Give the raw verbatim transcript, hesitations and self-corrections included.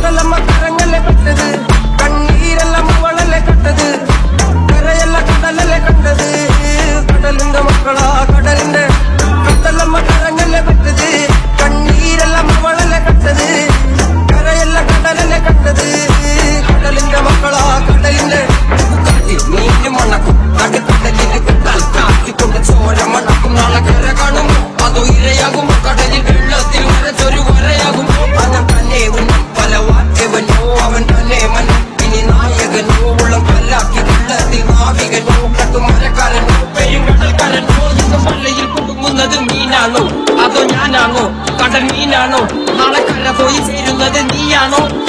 കടലമ്മ കരങ്ങല്ലേ പെട്ടത് കണ്ണീരെല്ലാം അവളല്ലേ കട്ടത് കരയല്ല കടലല്ലേ കണ്ടത് കടലിന്റെ മക്കളാ കടലിന്റെ കടലമ്മ കരങ്ങല്ലേ പെട്ടത് കണ്ണീരെല്ലാം അവളല്ലേ കട്ടത് കരയല്ല കടലല്ലേ കണ്ടത് കടലിന്റെ മക്കളാ കടലിന്റെ മീന് മണക്കും നടുക്കടലിൽ കിട്ടാൽ കാറ്റിക്കൊണ്ട് ചോര മണക്കും നാളെ കര കാണുമോ അതോ ഇരയാകുമോ കടലിൽ വെള്ളത്തിൽ വരച്ചൊരു വരയാകുമോ അവൻ തന്നെ ഉന്നം പല വാറ്റവനോ അവൻ തന്നെ മനം ഇനി നായകനോ ഉള്ളം കല്ലാക്കി വെള്ളത്തിൽ നാവികനോ കട്ടുമരക്കാരനോ പെരും കടൽക്കാരനോ ഇന്ന് പള്ളയിൽ കുടുങ്ങുന്നത് മീനാണോ അതോ ഞാനാണോ കടൽ മീനാണോ നാളെ കര പോയി ചേരുന്നത് നീയാണോ